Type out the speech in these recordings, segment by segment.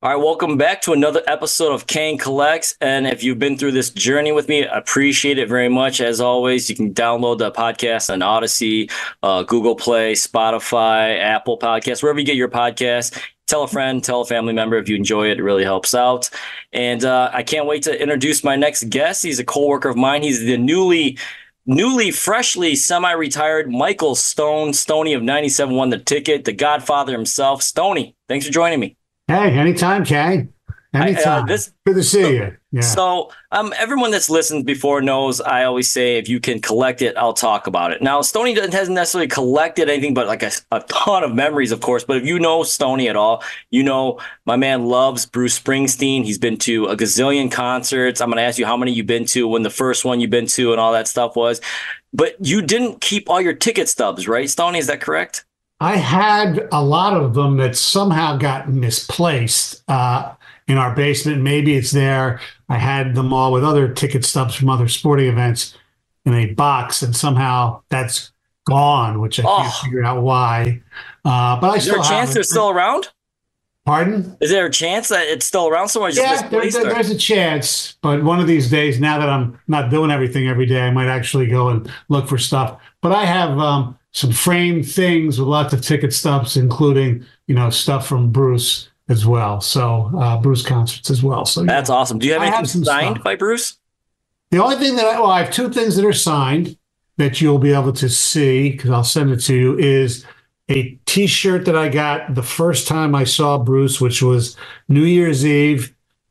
All right, welcome back to another episode of Kane Collects. And if you've been through this journey with me, I appreciate it very much. As always, you can download the podcast on Odyssey, Google Play, Spotify, Apple Podcasts, wherever you get your podcasts. Tell a friend, tell a family member if you enjoy it. It really helps out. And I can't wait to introduce my next guest. He's a coworker of mine. He's the freshly semi-retired Michael Stone. Stoney of 97 won the ticket, the Godfather himself. Stoney, thanks for joining me. Hey, anytime, Kay. Anytime. Good to see you. Yeah. So everyone that's listened before knows I always say, if you can collect it, I'll talk about it. Now, Stoney hasn't necessarily collected anything but like a ton of memories, of course. But if you know Stoney at all, you know my man loves Bruce Springsteen. He's been to a gazillion concerts. I'm going to ask you how many you've been to, when the first one you've been to and all that stuff was. But you didn't keep all your ticket stubs, right, Stoney? Is that correct? I had a lot of them that somehow got misplaced in our basement. Maybe it's there. I had them all with other ticket stubs from other sporting events in a box, and somehow that's gone, which I can't figure out why. But I still have. Is there a chance they're still around? Pardon? Is there a chance that it's still around somewhere? Yeah, there's a chance. But one of these days, now that I'm not doing everything every day, I might actually go and look for stuff. But I have some framed things with lots of ticket stubs, including, stuff from Bruce as well. So Bruce concerts as well. So that's awesome. Do you have anything signed by Bruce? The only thing I have two things that are signed that you'll be able to see, because I'll send it to you, is a T-shirt that I got the first time I saw Bruce, which was New Year's Eve,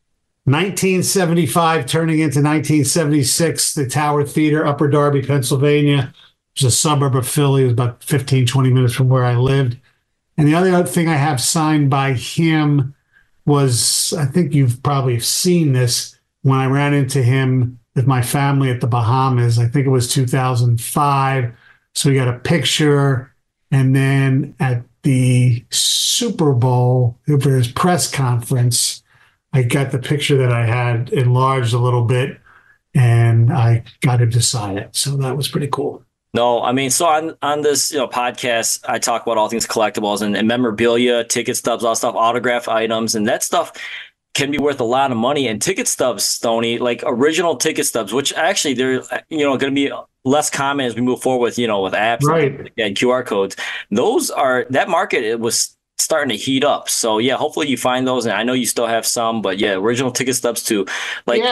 1975, turning into 1976, the Tower Theater, Upper Darby, Pennsylvania. It's a suburb of Philly. It was about 15, 20 minutes from where I lived. And the other thing I have signed by him was, I think you've probably seen this, when I ran into him with my family at the Bahamas. I think it was 2005. So we got a picture. And then at the Super Bowl, for his press conference, I got the picture that I had enlarged a little bit, and I got him to sign it. So that was pretty cool. No, I mean, so on this podcast, I talk about all things collectibles and memorabilia, ticket stubs, all that stuff, autograph items, and that stuff can be worth a lot of money. And ticket stubs, Stoney, like original ticket stubs, which actually they're going to be less common as we move forward with with apps, right, and QR codes. That market, it was starting to heat up. So yeah, hopefully you find those, and I know you still have some, but yeah, original ticket stubs too. And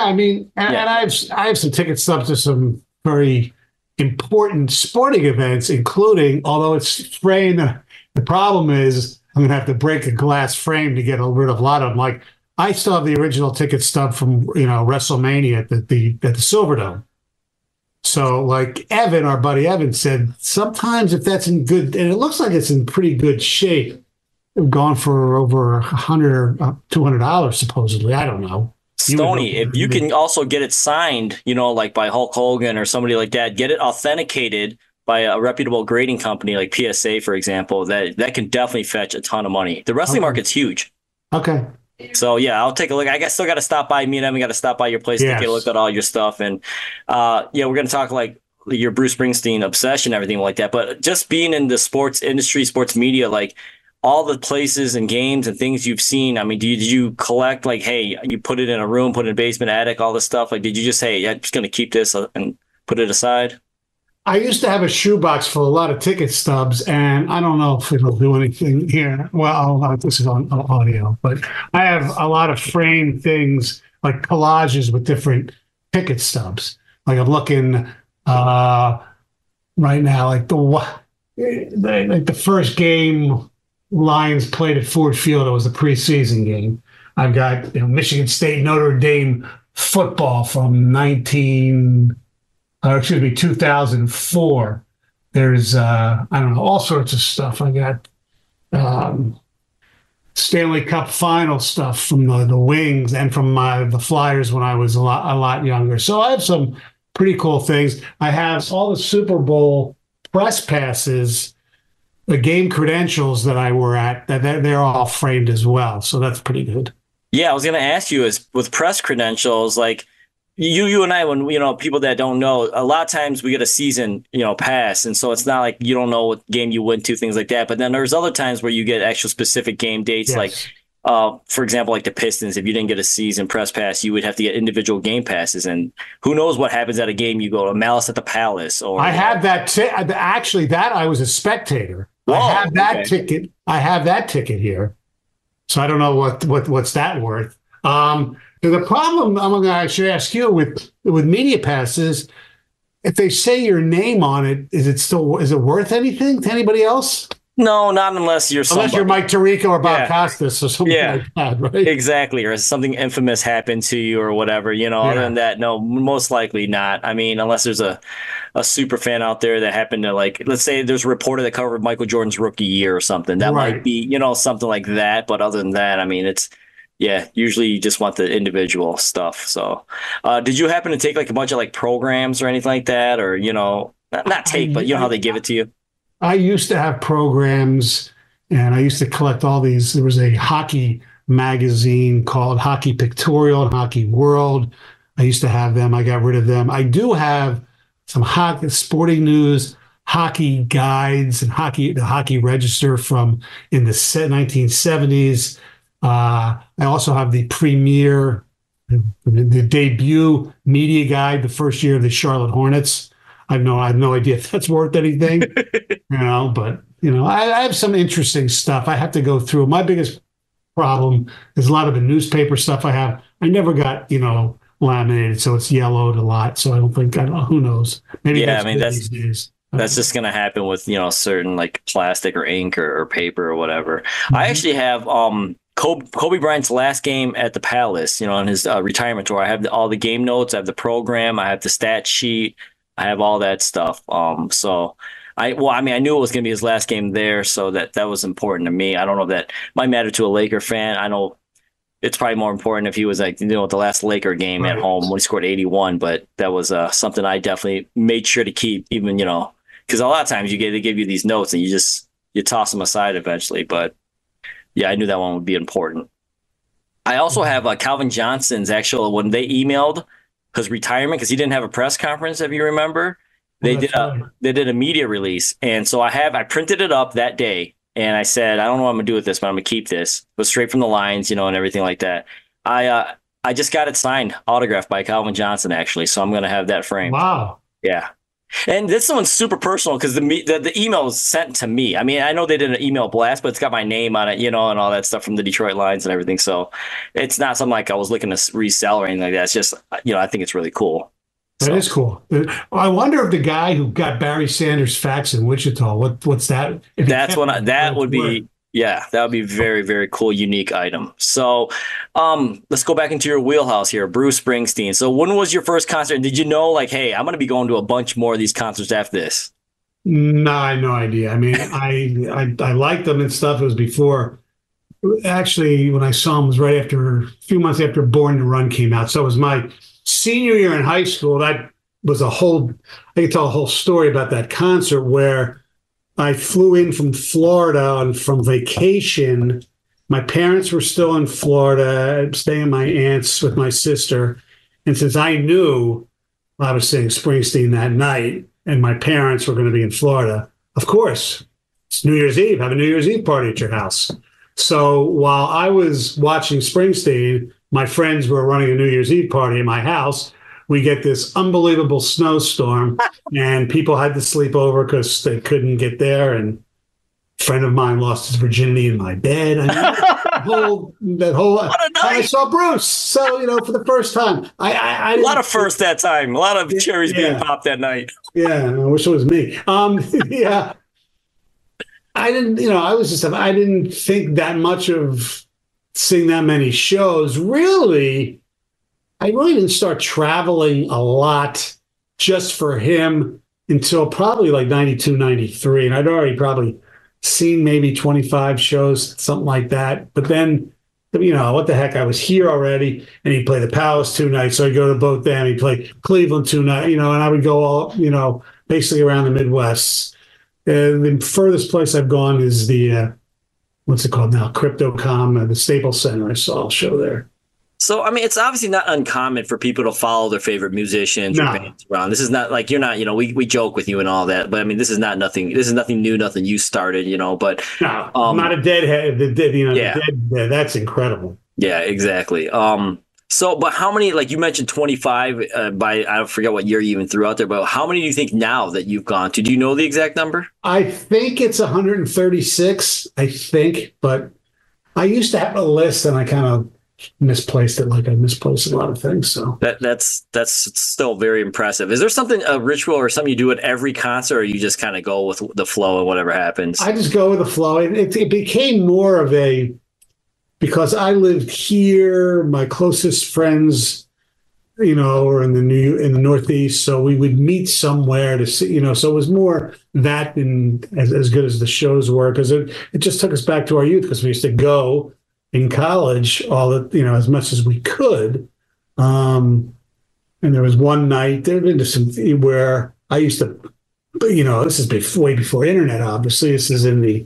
I have some ticket stubs to some very important sporting events, including, although it's framed, the problem is I'm gonna have to break a glass frame to get rid of a lot of them. Like, I still have the original ticket stub from WrestleMania at the Silverdome. So, like our buddy Evan said, sometimes if that's in good, and it looks like it's in pretty good shape, it's gone for over $100 or $200 supposedly. I don't know. Stoney, if you can also get it signed, like by Hulk Hogan or somebody like that, get it authenticated by a reputable grading company like PSA, for example, that can definitely fetch a ton of money. The wrestling market's huge. Okay. So yeah, I'll take a look. I still got to stop by. Me and Evan got to stop by your place to get a look at all your stuff. And we're going to talk like your Bruce Springsteen obsession, everything like that. But just being in the sports industry, sports media, like all the places and games and things you've seen. I mean, did you collect, like, hey, you put it in a room, put it in a basement, attic, all this stuff? Like, did you just, hey, I'm just going to keep this and put it aside? I used to have a shoebox full of a lot of ticket stubs, and I don't know if it'll do anything here. Well, this is on audio, but I have a lot of framed things, like collages with different ticket stubs. Like, I'm looking right now, like the first game Lions played at Ford Field. It was a preseason game. I've got Michigan State, Notre Dame football from 2004. There's I don't know, all sorts of stuff. I got Stanley Cup final stuff from the Wings and from the Flyers when I was a lot younger. So I have some pretty cool things. I have all the Super Bowl press passes, the game credentials that I were at, they're all framed as well. So that's pretty good. Yeah, I was going to ask you, is with press credentials, like you and I, when people that don't know, a lot of times we get a season pass, and so it's not like you don't know what game you went to, things like that. But then there's other times where you get actual specific game dates. Yes. Like for example, like the Pistons, if you didn't get a season press pass, you would have to get individual game passes. And who knows what happens at a game? You go to Malice at the Palace, or I have that. Actually, that I was a spectator. Whoa, I have that okay. ticket. I have that ticket here. So I don't know what's that worth. The problem I should ask you with media passes, if they say your name on it, is it worth anything to anybody else? No, not unless you're Mike Tirico or Bob Yeah. Costas or something like that, right? Exactly, or something infamous happened to you or whatever. Other than that, no, most likely not. I mean, unless there's a super fan out there that happened to, like, let's say there's a reporter that covered Michael Jordan's rookie year or something. That might be, something like that. But other than that, I mean, usually you just want the individual stuff. So, did you happen to take like a bunch of like programs or anything like that, or not take, but how they give it to you? I used to have programs, and I used to collect all these. There was a hockey magazine called Hockey Pictorial and Hockey World. I used to have them. I got rid of them. I do have some hockey, sporting news, hockey guides, and the Hockey Register from in the 1970s. I also have the premier, the debut media guide, the first year of the Charlotte Hornets. I have no idea if that's worth anything, but I have some interesting stuff I have to go through. My biggest problem is a lot of the newspaper stuff I have. I never got, laminated, so it's yellowed a lot. So I don't know, who knows? Maybe these days. That's just going to happen with, certain like plastic or ink or paper or whatever. Mm-hmm. I actually have Kobe Bryant's last game at the Palace, on his retirement tour. I have all the game notes. I have the program. I have the stat sheet. I have all that stuff. So I knew it was going to be his last game there, so that was important to me. I don't know if that might matter to a Laker fan. I know it's probably more important if he was like, the last Laker game at home when he scored 81, but that was something I definitely made sure to keep, even, because a lot of times they give you these notes and you toss them aside eventually. But yeah, I knew that one would be important. I also have Calvin Johnson's actual, when they emailed his retirement, because he didn't have a press conference, if you remember, they did a media release. And so I printed it up that day, and I said, I don't know what I'm going to do with this, but I'm going to keep this. It was straight from the lines, and everything like that. I just got it signed, autographed by Calvin Johnson, actually. So I'm going to have that framed. Wow. Yeah. And this one's super personal because the email was sent to me. I mean, I know they did an email blast, but it's got my name on it, and all that stuff from the Detroit Lions and everything. So it's not something like I was looking to resell or anything like that. It's just, I think it's really cool. That is cool. I wonder if the guy who got Barry Sanders' fax in Wichita, what's that? That would be a very, very cool, unique item. So let's go back into your wheelhouse here, Bruce Springsteen. So when was your first concert? Did you know, like, hey, I'm going to be going to a bunch more of these concerts after this? No, I had no idea. I mean, I liked them and stuff. It was before. Actually, when I saw him was a few months after Born to Run came out. So it was my senior year in high school. That was I could tell a whole story about that concert where I flew in from Florida from vacation. My parents were still in Florida, staying at my aunt's with my sister. And since I knew I was seeing Springsteen that night and my parents were going to be in Florida, of course, it's New Year's Eve. Have a New Year's Eve party at your house. So while I was watching Springsteen, my friends were running a New Year's Eve party at my house. We get this unbelievable snowstorm, and people had to sleep over because they couldn't get there. And a friend of mine lost his virginity in my bed. I mean, I saw Bruce. So, for the first time, I a lot of firsts that time. A lot of cherries being popped that night. Yeah, I wish it was me. Yeah. I didn't, I didn't think that much of seeing that many shows. Really, I really didn't start traveling a lot just for him until probably like 92, 93. And I'd already probably seen maybe 25 shows, something like that. But then, what the heck? I was here already, and he'd play the Palace 2 nights. So I'd go to both them. He'd play Cleveland 2 nights, and I would go all, basically around the Midwest. The furthest place I've gone is the, what's it called now? CryptoCom, the Staples Center. I saw a show there. So, I mean, it's obviously not uncommon for people to follow their favorite musicians or No, bands around. This is not like you're not, we joke with you and all that, but I mean, this is nothing new, nothing you started, but no, I'm not a deadhead. Yeah. The dead, that's incredible. yeah, exactly. So, but how many, like you mentioned 25 I forget what year you even threw out there, but how many do you think now that you've gone to? Do you know the exact number? I think it's 136, I think, but I used to have a list and I kind of misplaced it, like I misplaced a lot of things. So That's still very impressive. Is there a ritual or something you do at every concert, or you just kind of go with the flow and whatever happens? I just go with the flow. It became more of because I lived here, my closest friends, are in the Northeast, so we would meet somewhere to see, so it was more that than as good as the shows were, because it just took us back to our youth, because we used to go in college as much as we could. And there was one night there had been some where I used to, this is way before internet, obviously. This is in the,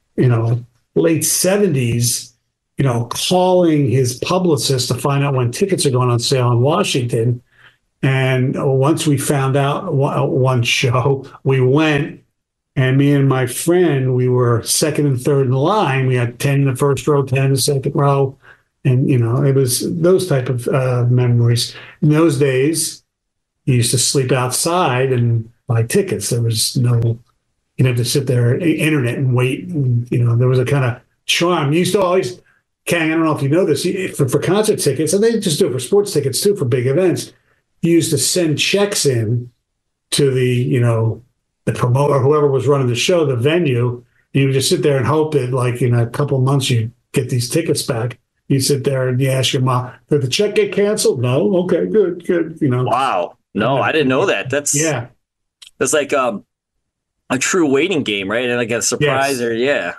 late 70s, calling his publicist to find out when tickets are going on sale in Washington. And once we found out one show, we went, and me and my friend, we were second and third in line. We had 10 in the first row, 10 in the second row. And, it was those type of memories. In those days, you used to sleep outside and buy tickets. There was no, you'd have to sit there at the internet and wait. And, there was a kind of charm. You used to always, Kang, I don't know if you know this, for concert tickets, and they just do it for sports tickets too, for big events, you used to send checks in to the promoter, whoever was running the show, the venue. You would just sit there and hope that, like, in a couple of months, you get these tickets back. You sit there and you ask your mom, did the check get canceled? No? Okay, good. Wow. No, I didn't know that. That's like a true waiting game, right? And like a surprise, Yes. or yeah.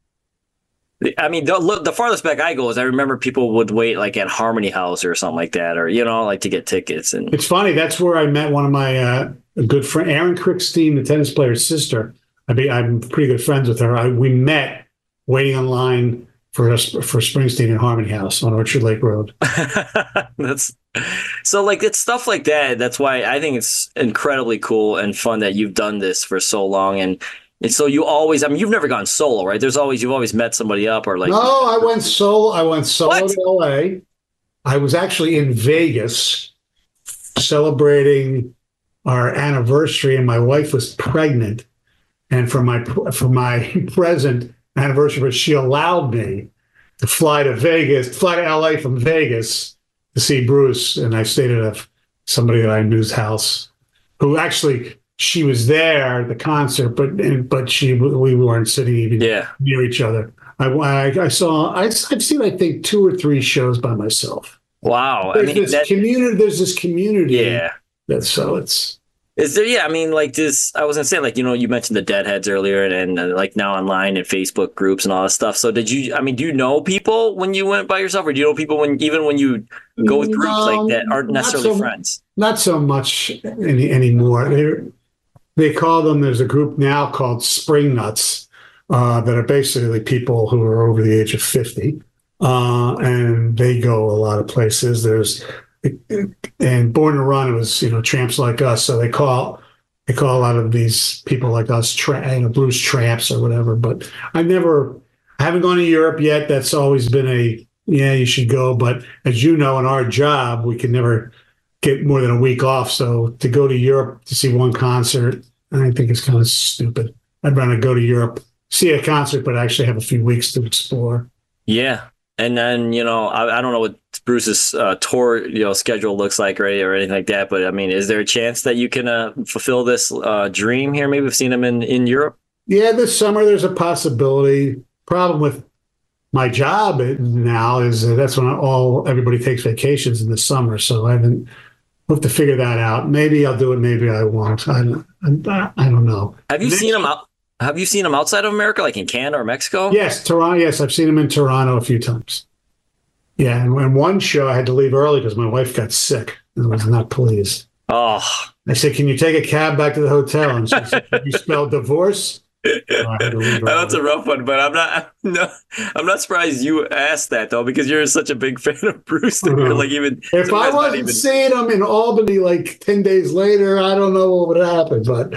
I mean, the farthest back I go is I remember people would wait like at Harmony House or something like that, or like to get tickets. And It's funny. That's where I met one of my a good friend, Erin Crickstein, the tennis player's sister. I'm pretty good friends with her. We met waiting online for Springsteen at Harmony House on Orchard Lake Road. That's so, like, it's stuff like that. That's why I think it's incredibly cool and fun that you've done this for so long. And so you always, I mean, you've never gone solo, right? You've always met somebody up, or like. No, I went solo. What? To LA. I was actually in Vegas celebrating our anniversary, and my wife was pregnant. And for my present anniversary, she allowed me to fly to LA from Vegas to see Bruce. And I stayed at somebody that I knew's house, who actually, she was there at the concert, but we weren't sitting even near each other. I've seen, I think, 2 or 3 shows by myself. Wow. There's this community. Yeah. Is there? Yeah, I mean, like this. I was gonna say, like, you mentioned the Deadheads earlier, and like now online and Facebook groups and all that stuff. So do you know people when you went by yourself, or do you know people when you go with groups like that aren't necessarily friends? Not so much anymore. They call them. There's a group now called Spring Nuts that are basically people who are over the age of 50, and they go a lot of places. And Born to Run was, Tramps Like Us. So they call a lot of these people like us, blues tramps or whatever. But I haven't gone to Europe yet. That's always been you should go. But as you know, in our job, we can never get more than a week off. So to go to Europe to see one concert, I think it's kind of stupid. I'd rather go to Europe, see a concert, but actually have a few weeks to explore. Yeah. And then, I don't know what Bruce's tour, schedule looks like, right, or anything like that. But I mean, is there a chance that you can fulfill this dream here? Maybe we've seen him in Europe. Yeah, this summer there's a possibility. Problem with my job now is that's when everybody takes vacations in the summer. So we'll have to figure that out. Maybe I'll do it. Maybe I won't. I don't know. Have you seen him out? Have you seen him outside of America, like in Canada or Mexico? Yes, Toronto. Yes, I've seen him in Toronto a few times. Yeah, and one show I had to leave early because my wife got sick and was not pleased. Oh. I said, "Can you take a cab back to the hotel?" And she said, "You spell divorce?" I had to leave That's early. a rough one, but I'm not surprised you asked that though, because you're such a big fan of Bruce that you're like even If I sometimes not wasn't even. seeing him in Albany like 10 days later, I don't know what would happen. But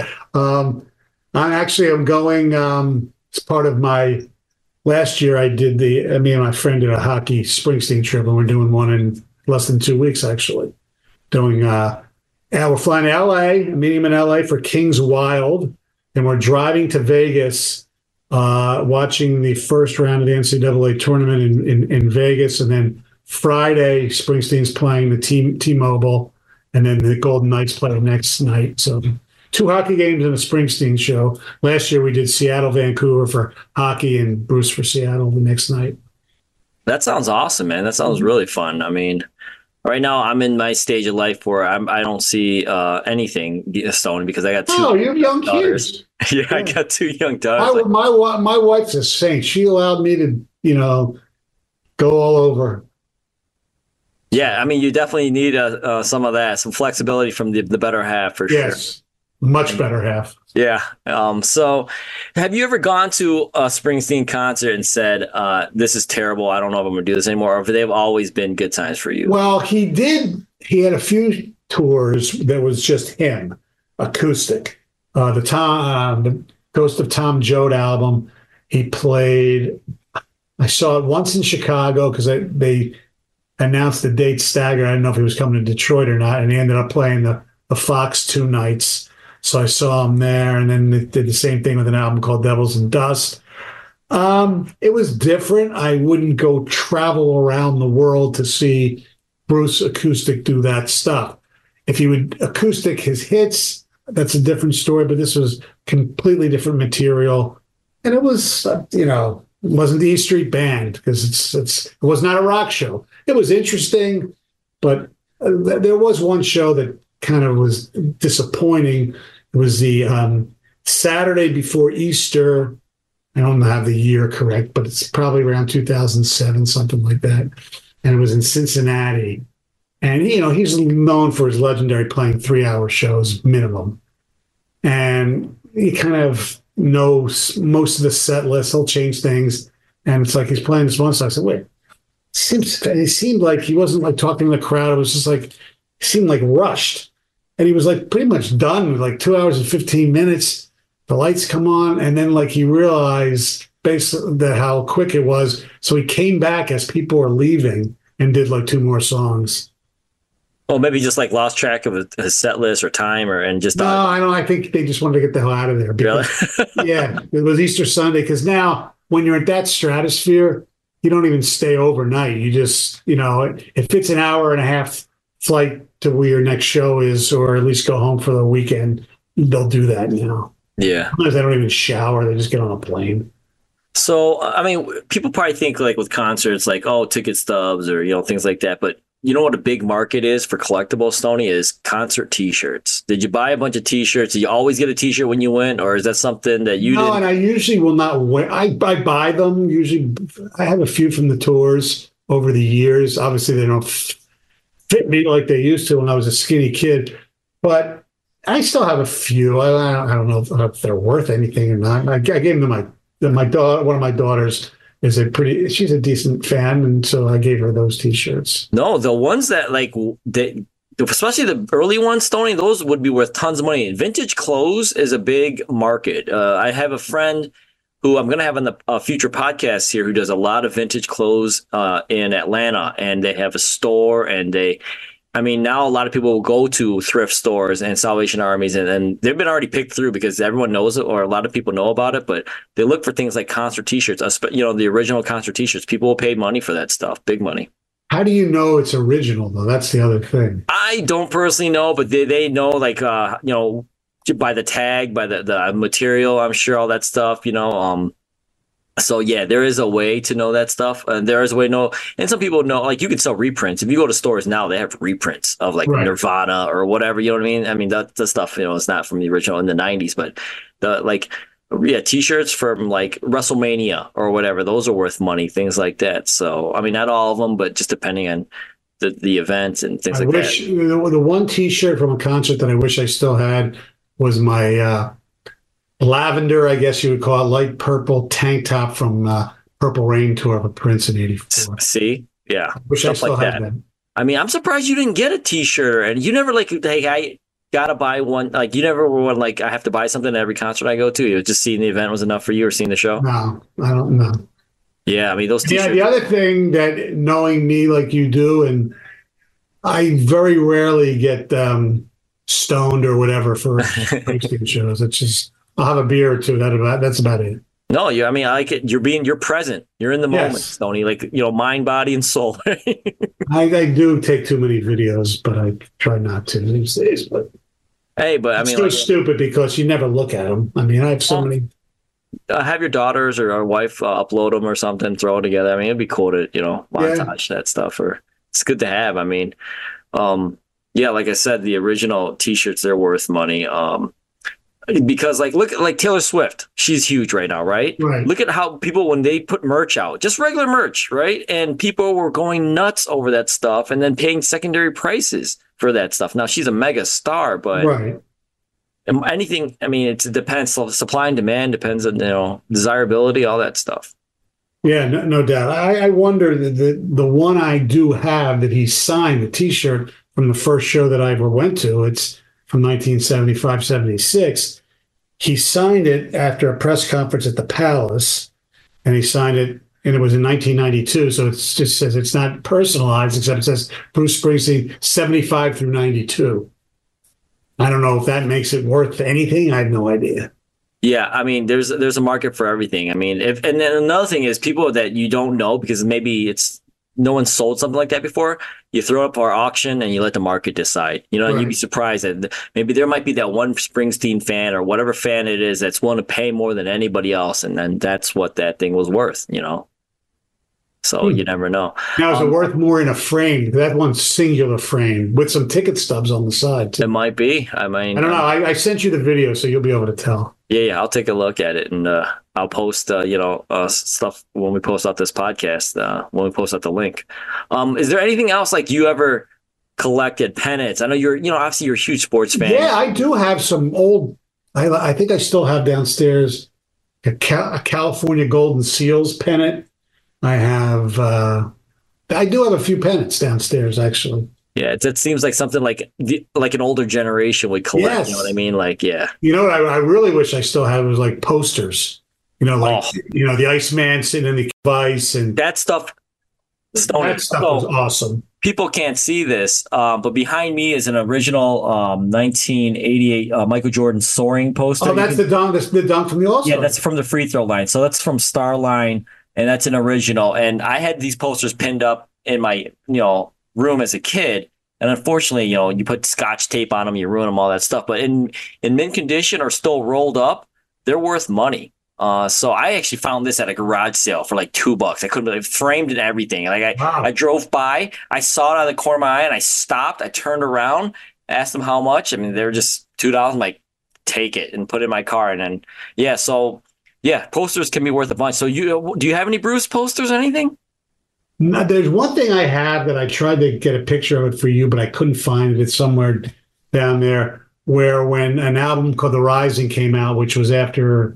I'm going as part of my last year. Me and my friend did a hockey Springsteen trip, and we're doing one in less than 2 weeks actually. Doing we're flying to LA, meeting him in LA for Kings Wild, and we're driving to Vegas, watching the first round of the NCAA tournament in Vegas, and then Friday, Springsteen's playing the T-Mobile, and then the Golden Knights play the next night. So 2 hockey games and a Springsteen show. Last year we did Seattle, Vancouver for hockey, and Bruce for Seattle the next night. That sounds awesome, man. That sounds really fun. I mean, right now I'm in my stage of life where I don't see anything Stone because I got two. Oh, you have young daughters. kids. Yeah, I got 2 young daughters. My wife's a saint. She allowed me to, go all over. Yeah, I mean, you definitely need some of that, some flexibility from the better half for sure. Yes, much better half. Yeah. So have you ever gone to a Springsteen concert and said, this is terrible, I don't know if I'm going to do this anymore, or have they always been good times for you? Well, he did. He had a few tours that was just him, acoustic. The Ghost of Tom Joad album, he played. I saw it once in Chicago because they announced the date staggered. I didn't know if he was coming to Detroit or not, and he ended up playing the Fox 2 nights. So I saw him there, and then they did the same thing with an album called Devils and Dust. It was different. I wouldn't go travel around the world to see Bruce acoustic do that stuff. If he would acoustic his hits, that's a different story, but this was completely different material. And it was, it wasn't the E Street Band because it was not a rock show. It was interesting, but there was one show that kind of was disappointing. It was the Saturday before Easter. I don't have the year correct, but it's probably around 2007, something like that. And it was in Cincinnati. And, he's known for his legendary playing 3-hour shows minimum. And he kind of knows most of the set list. He'll change things. And it's like he's playing this one song. I said, wait, it seemed like he wasn't like talking to the crowd. It was just like, he seemed like rushed. And he was like pretty much done with like 2 hours and 15 minutes. The lights come on. And then like he realized basically that how quick it was. So he came back as people were leaving and did like 2 more songs. Well, maybe just like lost track of his set list or time and just. No, I don't. I think they just wanted to get the hell out of there. Because, really? Yeah, it was Easter Sunday. Because now when you're at that stratosphere, you don't even stay overnight. You just, if it's an hour and a half flight to where your next show is, or at least go home for the weekend, they'll do that, Yeah. Sometimes they don't even shower. They just get on a plane. So, I mean, people probably think like with concerts, like, oh, ticket stubs or, things like that. But you know what a big market is for collectibles, Stoney, is concert T-shirts. Did you buy a bunch of T-shirts? Did you always get a T-shirt when you went? Or is that something that you didn't? No, and I usually will not wear. I buy them. Usually I have a few from the tours over the years. Obviously, they don't fit me like they used to when I was a skinny kid. But I still have a few. I don't know if they're worth anything or not. I gave them to my daughter. One of my daughters she's a decent fan, and so I gave her those T-shirts. No, the ones that especially the early ones, Stoney, those would be worth tons of money. Vintage clothes is a big market. I have a friend who I'm going to have on the future podcast here who does a lot of vintage clothes in Atlanta, and they have a store, and now a lot of people will go to thrift stores and Salvation Armies, and they've been already picked through because everyone knows it, or a lot of people know about it, but they look for things like concert T-shirts, the original concert T-shirts. People will pay money for that stuff, big money. How do you know it's original, though? That's the other thing. I don't personally know, but they know, like, by the tag, by the material, I'm sure, all that stuff, So yeah, there is a way to know that stuff, and there is a way to know. And some people know, like, you can sell reprints. If you go to stores now, they have reprints of like right. Nirvana or whatever. You know what I mean? I mean that stuff. It's not from the original in the '90s, but T-shirts from like WrestleMania or whatever. Those are worth money. Things like that. So not all of them, but just depending on the event and things like that. The one T-shirt from a concert that I wish I still had was my lavender, I guess you would call it, light purple tank top from Purple Rain tour of a Prince in '84. See, yeah, Wish I stuff still like had that. that. I mean, I'm surprised you didn't get a T-shirt, and you never like, hey, I gotta buy one. Like, you never were one like, I have to buy something at every concert I go to. You just seeing the event was enough for you, or seeing the show. No, I don't know. Yeah, I mean those Yeah, T-shirts. the other thing that knowing me like you do, and I very rarely get stoned or whatever for Springsteen shows. It's just I'll have a beer or two. That's about it. No, I mean, I like it. You're present. You're in the moment, Yes. Stoney. Like, mind, body, and soul. I do take too many videos, but I try not to these days. But Hey, but I it's mean, so like, stupid because you never look at them. I mean, I have so many. have your daughters or our wife upload them or something, throw it together. I mean, it'd be cool to, montage that stuff. Or it's good to have. I mean, yeah, like I said, the original T-shirts, they're worth money. Because look at Taylor Swift, she's huge right now, right? Right. Look at how people, when they put merch out, just regular merch, right? And people were going nuts over that stuff and then paying secondary prices for that stuff. Now she's a mega star, but Right. anything, I mean, it depends. Supply and demand depends on, desirability, all that stuff. Yeah, no doubt. I wonder the one I do have that he signed, the T-shirt from the first show that I ever went to. It's from 1975, 76. He signed it after a press conference at the Palace, and he signed it, and it was in 1992. So it just says it's not personalized, except it says Bruce Springsteen 75 through 92. I don't know if that makes it worth anything. I have no idea. Yeah, I mean, there's a market for everything. I mean, and then another thing is people that you don't know because maybe no one sold something like that before. You throw it up for auction and you let the market decide. And Right. you'd be surprised that maybe there might be that one Springsteen fan or whatever fan it is that's willing to pay more than anybody else, and then that's what that thing was worth. So you never know. Now, is it worth more in a frame? That one's singular frame with some ticket stubs on the side, too. It might be. I mean, I don't know. I sent you the video, so you'll be able to tell. Yeah, I'll take a look at it, and I'll post, stuff when we post out this podcast, when we post out the link. Is there anything else like you ever collected pennants? I know you're, obviously you're a huge sports fan. Yeah, I do have some old. I think I still have downstairs a California Golden Seals pennant. I have. I do have a few pennants downstairs, actually. Yeah, it seems like something like an older generation would collect. Yes. You know what I mean? Like, yeah. You know what I really wish I still had was like posters. The Iceman sitting in the vice and that stuff. That stuff was awesome. People can't see this, but behind me is an original 1988 Michael Jordan soaring poster. Oh, that's the dunk from the All-Star. Yeah, that's from the free throw line. So that's from Starline, and that's an original. And I had these posters pinned up in my room as a kid, and unfortunately, you put scotch tape on them, you ruin them, all that stuff. But in mint condition or still rolled up, they're worth money. So I actually found this at a garage sale for like $2. I couldn't believe, framed and everything. Wow. I drove by, I saw it out of the corner of my eye, and I stopped. I turned around, asked them how much. I mean, they were just $2. I'm like, take it and put it in my car. And then posters can be worth a bunch. So do you have any Bruce posters or anything? No, there's one thing I have that I tried to get a picture of it for you, but I couldn't find it. It's somewhere down there where when an album called The Rising came out, which was after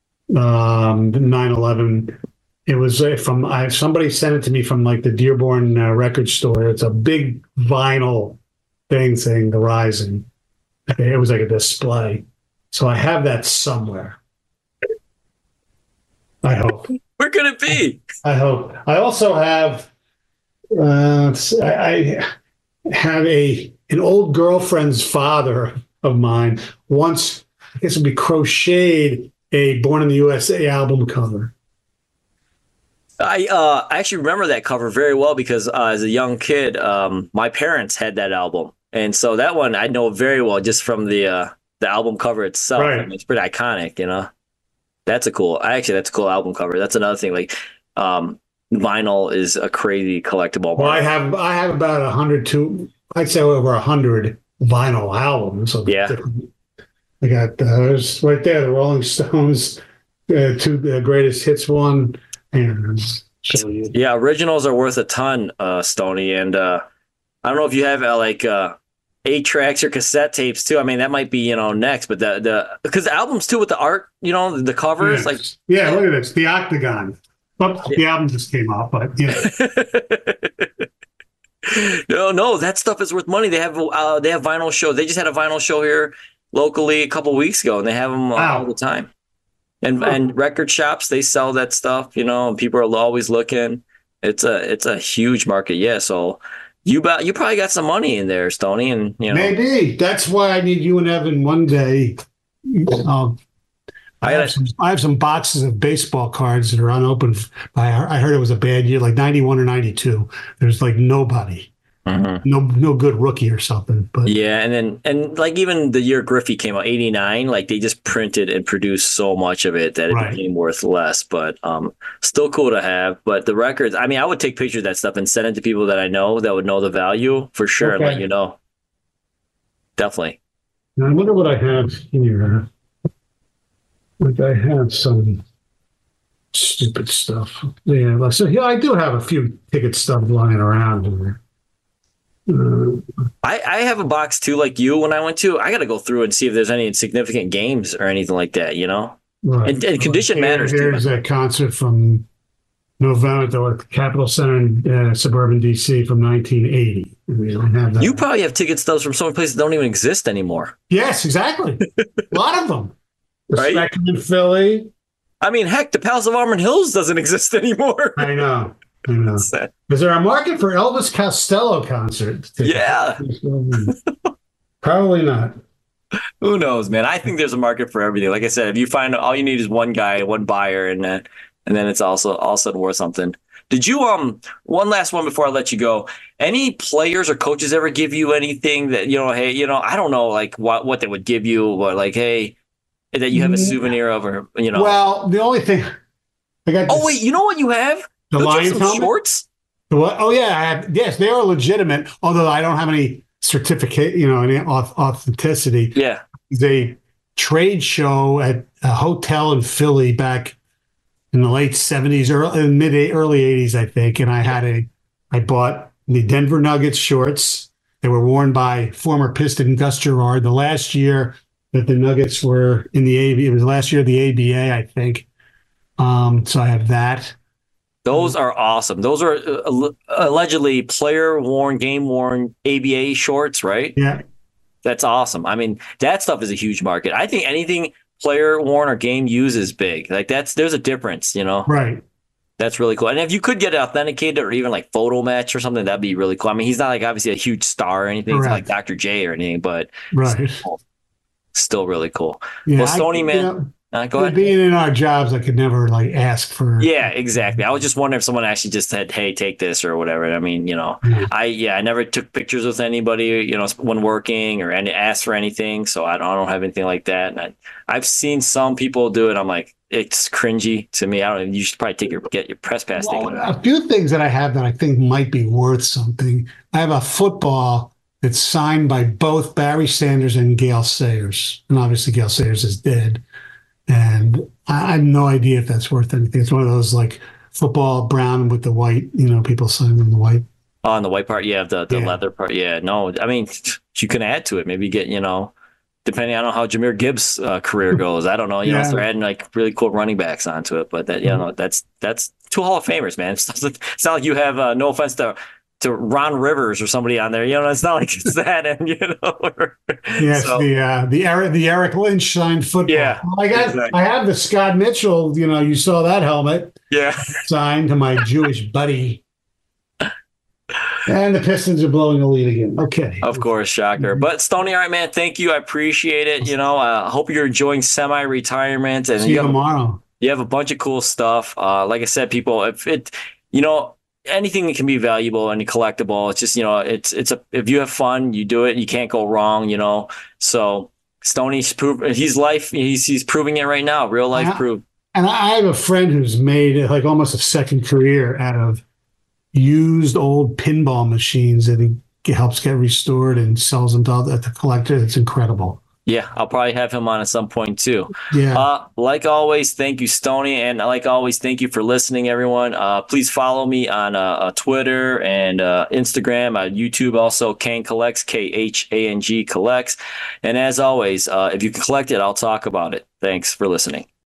9/11, it was from somebody sent it to me from like the Dearborn record store. It's a big vinyl thing saying The Rising. It was like a display. So I have that somewhere. I hope. Where could it be? I hope. I also have. I have an old girlfriend's father of mine once. I guess it'd be crocheted a Born in the USA album cover. I actually remember that cover very well because as a young kid, my parents had that album, and so that one I know very well just from the album cover itself. Right. I mean, it's pretty iconic, That's a cool album cover. That's another thing. Like, vinyl is a crazy collectible. Well, I have about 100 I'd say over 100 vinyl albums. Yeah. I got there's right there the Rolling Stones, two greatest hits one, and show you. Yeah, originals are worth a ton, Stoney. And I don't know if you have 8 tracks or cassette tapes too. I mean, that might be, next, but because the albums too with the art, the covers, like yeah, look at this, the Octagon. Well, the album just came out, but yeah. No, that stuff is worth money. They have vinyl shows. They just had a vinyl show here locally a couple weeks ago, and they have them all the time. And record shops, they sell that stuff, and people are always looking. It's a huge market, yeah. So you probably got some money in there, Stoney, and maybe that's why I need you and Evan one day. I have some boxes of baseball cards that are unopened. I heard it was a bad year, like 91 or 92. There's like nobody, no good rookie or something. But yeah, and like even the year Griffey came out, 89, like they just printed and produced so much of it that it became worth less. But still cool to have. But the records, I mean, I would take pictures of that stuff and send it to people that I know that would know the value for sure, and let you know. Definitely. Now, I wonder what I have here. Like I have some stupid stuff. Yeah, so I do have a few ticket stuff lying around here. I have a box too, like you. When I went to, I got to go through and see if there's any insignificant games or anything like that. Right. And condition matters. Here's a concert from November at the Capitol Center in suburban DC from 1980. We don't have that. You probably have ticket stubs from some places that don't even exist anymore. Yes, exactly. A lot of them. Right? Spectrum in Philly. I mean, heck, the Palace of Auburn Hills doesn't exist anymore. I know. Is there a market for Elvis Costello concert? Yeah. Probably not. Who knows, man? I think there's a market for everything. Like I said, if you find all you need is one guy, one buyer, and then it's also all of a sudden worth something. Did you one last one before I let you go? Any players or coaches ever give you anything that hey, I don't know, like what they would give you, but like, hey, that you have a souvenir of, or Well, the only thing I got. Oh wait, you know what you have? The Lions helmet? Shorts. The what? Oh yeah, I have. Yes, they are legitimate. Although I don't have any certificate, any authenticity. Yeah, it's a trade show at a hotel in Philly back in the late 70s, early 80s, I think. And I bought the Denver Nuggets shorts. They were worn by former Piston Gus Gerard. The last year that the Nuggets were in the ABA, it was last year of the ABA, I think. So I have that. Those are awesome. Those are allegedly player-worn, game-worn ABA shorts, right? Yeah. That's awesome. I mean, that stuff is a huge market. I think anything player-worn or game-used is big. Like there's a difference, Right. That's really cool. And if you could get it authenticated or even like photo match or something, that'd be really cool. I mean, he's not like obviously a huge star or anything. He's not like Dr. J or anything, but still really cool. Yeah, well, Stoney, man. Go ahead. Being in our jobs, I could never ask for. Yeah, exactly. I was just wondering if someone actually just said, "Hey, take this" or whatever. I mean, I never took pictures with anybody, when working or asked for anything. So I don't have anything like that. And I've seen some people do it. I'm like, it's cringy to me. You should probably get your press pass taken. A few things that I have that I think might be worth something. I have a football that's signed by both Barry Sanders and Gale Sayers, and obviously Gale Sayers is dead. And I have no idea if that's worth anything. It's one of those like football brown with the white, people signing on the white. Oh, on the white part, yeah, the leather part. Yeah, no, I mean, you can add to it. Maybe get, depending on how Jahmyr Gibbs' career goes. I don't know, if they're adding like really cool running backs onto it. But that, that's two Hall of Famers, man. It's not like you have, no offense to Ron Rivers or somebody on there, it's not like it's that, and yes, so. the Eric Lynch signed football. Yeah, I have the Scott Mitchell. You saw that helmet. Yeah, signed to my Jewish buddy. And the Pistons are blowing the lead again. Okay, of course, shocker. But Stoney, all right, man. Thank you. I appreciate it. I hope you're enjoying semi-retirement, and see you tomorrow. You have a bunch of cool stuff. Like I said, people, if it, anything that can be valuable and collectible. It's just, if you have fun, you do it. You can't go wrong, So Stoney's he's proving it right now. Real life proof. And I have a friend who's made like almost a second career out of used old pinball machines that he helps get restored and sells them to the collector. It's incredible. Yeah, I'll probably have him on at some point too. Yeah. Like always, thank you, Stony, and like always, thank you for listening, everyone. Please follow me on Twitter and Instagram, YouTube, also Khang Collects, Khang Collects. And as always, if you can collect it, I'll talk about it. Thanks for listening.